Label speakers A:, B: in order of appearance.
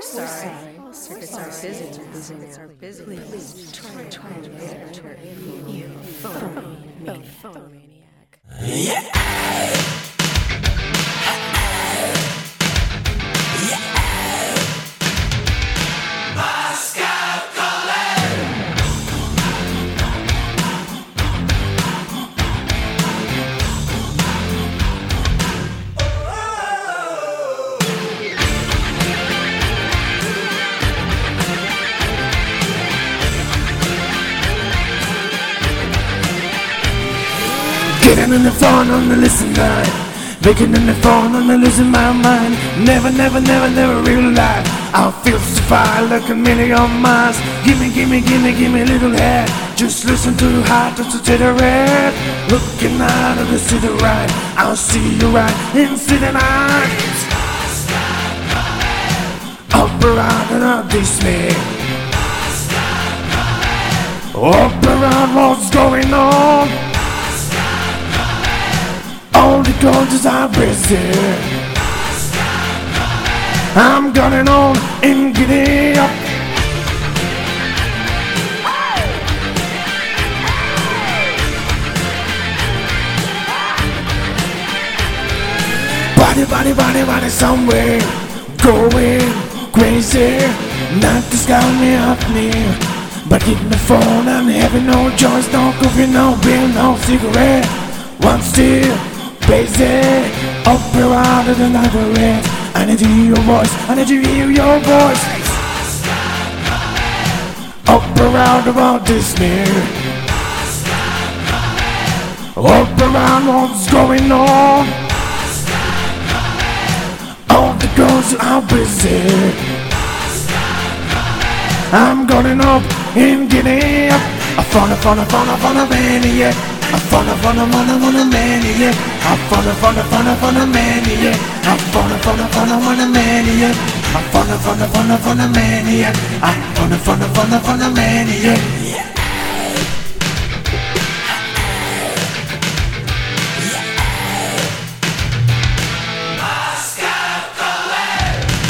A: sorry. Circuits are busy. Please try later. You phone maniac.
B: Getting in the phone on the listen line, making in the phone on the losing my mind. Never realize I feel so far like a million miles. Give me a little head. Just listen to your heart, just to the red. Looking out of the city right, I'll see you right into the night. Up around and out this me. Up around what's going on. All the gorgeous are busy. I'm going on and getting up. Body somewhere going crazy. Not to scare me up near, but getting the phone and having no choice, no coffee, no bill, no cigarette. One still busy, up around the neighborhood. I need to hear your voice, I need to hear your voice. Up around about this mirror. Up around what's going on. All the girls are busy. I'm going up and getting up. I found a maniac. I found a maniac. I found a maniac. I found a maniac. I found a maniac. I found a maniac.